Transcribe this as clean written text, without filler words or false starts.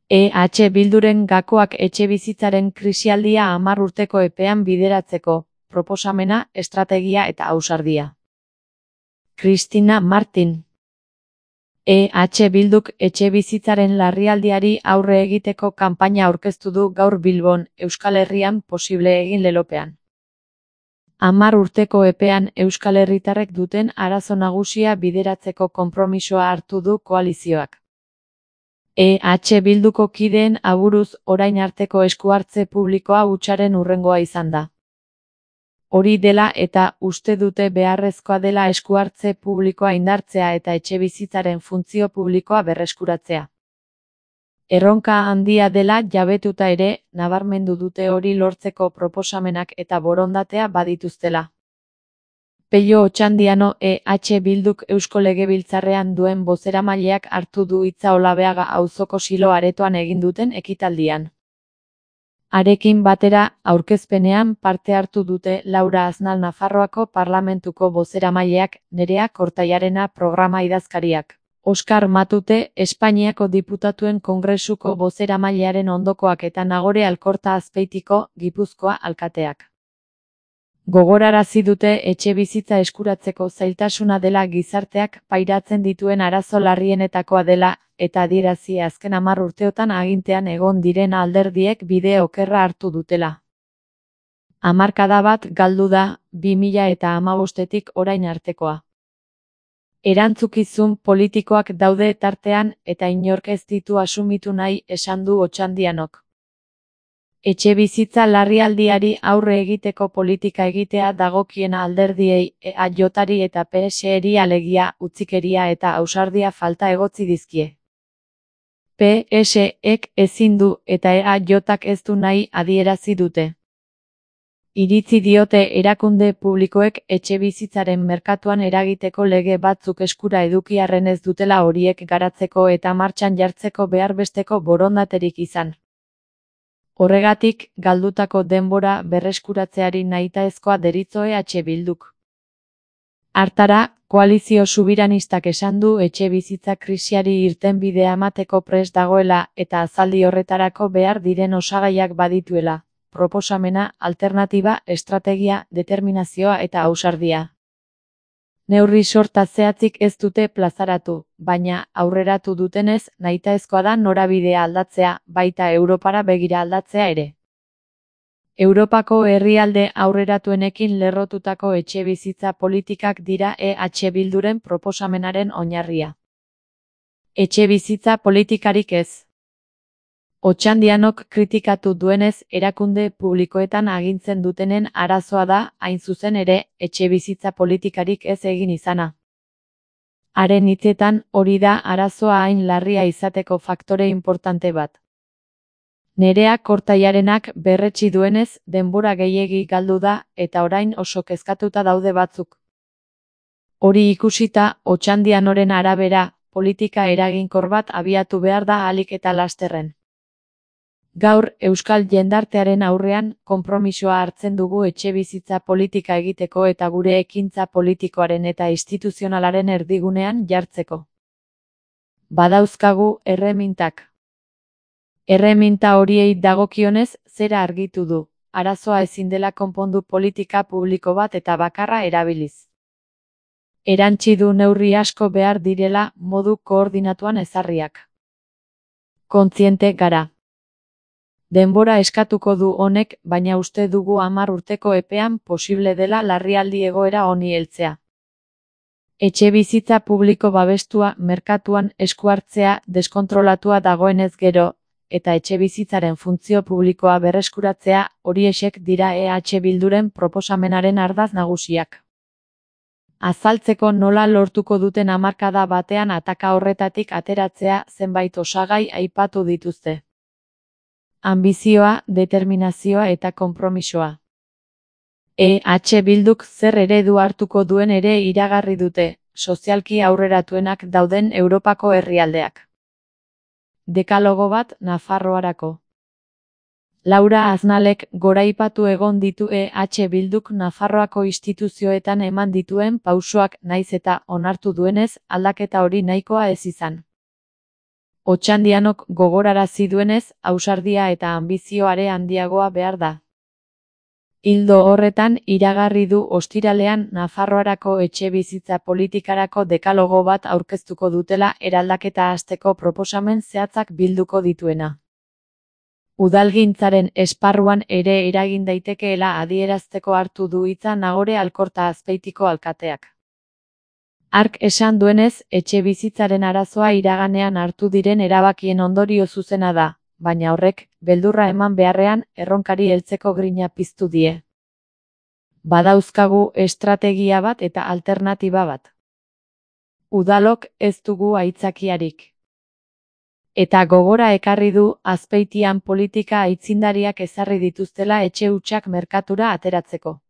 Bilduren gakoak etxebizitzaren krisialdia 10 urteko epean bideratzeko, proposamena, estrategia eta ausardia. Cristina Martin. Bilduk etxebizitzaren larrialdiari aurre egiteko kanpaina aurkeztu du gaur Bilbon, Euskal Herrian posible egin lelopean. 10 urteko epean Euskal Herritarrek duten arazo nagusia bideratzeko konpromisoa hartu du koalizioak. Bilduko kideen aburuz orain arteko eskuhartze publikoa hutsaren hurrengoa izan da. Hori dela eta uste dute beharrezkoa dela eskuhartze publikoa indartzea eta etxebizitzaren funtzio publikoa berreskuratzea. Erronka handia dela jabetuta ere, nabarmendu dute hori lortzeko proposamenak eta borondatea badituztela. Pello Otxandiano Bilduk Eusko Legebiltzarrean duen bozeramaileak hartu du hitza Olabeaga auzoko Silo aretoan egin duten ekitaldian. Harekin batera, aurkezpenean parte hartu dute Laura Aznal Nafarroako Parlamentuko bozeramaileak, Nerea Kortailarena programa idazkariak, Oskar Matute Espainiako Diputatuen Kongresuko bozeramailearen ondokoak eta Nagore Alkorta Azpeitiko, Gipuzkoa alkateak. Gogorarazi dute etxebizitza eskuratzeko zailtasuna dela gizarteak pairatzen dituen arazo larrienetakoa dela, eta adierazi azken 10 urteotan agintean egon diren alderdiek bide okerra hartu dutela. Hamarkada bat galdu da, 2015-tik orain artekoa. Erantzukizun politikoak daude tartean eta inork ez ditu asumitu nahi esan du Otxandianok. Etxebizitza larrialdiari aurre egiteko politika egitea dagokiena alderdiei EAJari eta PSeri alegia, utzikeria eta ausardia falta egotzi dizkie. PSek ezin du eta EAJak ez du nahi adierazi dute. Iritzi diote erakunde publikoek etxebizitzaren merkatuan eragiteko lege batzuk eskura eduki arren ez dutela horiek garatzeko eta martxan jartzeko behar besteko borondaterik izan. Horregatik, galdutako denbora berreskuratzeari nahitaezkoa deritzo Bilduk. Hartara, koalizio subiranistak esan du etxebizitza krisiari irtenbidea emateko prest dagoela eta azaldi horretarako behar diren osagaiak badituela, proposamena, alternatiba, estrategia, determinazioa eta ausardia. Neurri sorta zehatzik ez dute plazaratu, baina aurreratu dutenez nahitaezkoa da norabidea aldatzea, baita Europara begira aldatzea ere. Europako herrialde aurreratuenekin lerrotutako etxebizitza politikak dira Bilduren proposamenaren oinarria. Etxebizitza politikarik ez. Otxandianok kritikatu duenez, erakunde publikoetan agintzen dutenen arazoa da, hain zuzen ere, etxebizitza politikarik ez egin izana. Haren hitzetan, hori da arazoa hain larria izateko faktore inportante bat. Nerea Kortailarenak berretsi duenez, denbora gehiegi galdu da, eta orain oso kezkatuta daude batzuk. Hori ikusita, Otxandianoren arabera, politika eraginkor bat abiatu behar da ahalik eta lasterren. Gaur, euskal jendartearen aurrean, konpromisoa hartzen dugu etxebizitza politika egiteko eta gure ekintza politikoaren eta instituzionalaren erdigunean jartzeko. Badauzkagu erremintak. Erreminta horiei dagokionez, zera argitu du, arazoa ezin dela konpondu politika publiko bat eta bakarra erabiliz. Erantsi du neurri asko behar direla modu koordinatuan ezarriak. Kontziente gara. Denbora eskatuko du honek, baina uste dugu 10 urteko epean posible dela larrialdi egoera honi heltzea. Etxebizitza publiko babestua merkatuan eskuhartzea deskontrolatua dagoenez gero, eta etxebizitzaren funtzio publikoa berreskuratzea, horiexek dira Bilduren proposamenaren ardatz nagusiak. Azaltzeko nola lortuko duten hamarkada batean ataka horretatik ateratzea zenbait osagai aipatu dituzte. Anbizioa, determinazioa eta konpromisoa. Bilduk zer eredu hartuko duen ere iragarri dute, sozialki aurreratuenak dauden Europako herrialdeak. Dekalogo bat Nafarroarako. Laura Aznalek goraipatu egon ditu Bilduk Nafarroako instituzioetan eman dituen pausoak nahiz eta onartu duenez aldaketa hori nahikoa ez izan. Otxandianok gogorarazi duenez, ausardia eta anbizioare handiagoa behar da. Ildo horretan, iragarri du ostiralean Nafarroarako etxebizitza politikarako dekalogo bat aurkeztuko dutela eraldaketa hasteko proposamen zehatzak bilduko dituena. Udalgintzaren esparruan ere eragin daitekeela adierazteko hartu du hitza Nagore Alkorta Azpeitiko alkateak. Hark esan duenez, etxebizitzaren arazoa iraganean hartu diren erabakien ondorio zuzena da, baina horrek, beldurra eman beharrean, erronkari heltzeko grina piztu die. Badauzkagu estrategia bat eta alternatiba bat. Udalok ez dugu aitzakiarik. Eta gogora ekarri du Azpeitian politika aitzindariak ezarri dituztela etxe hutsak merkatura ateratzeko.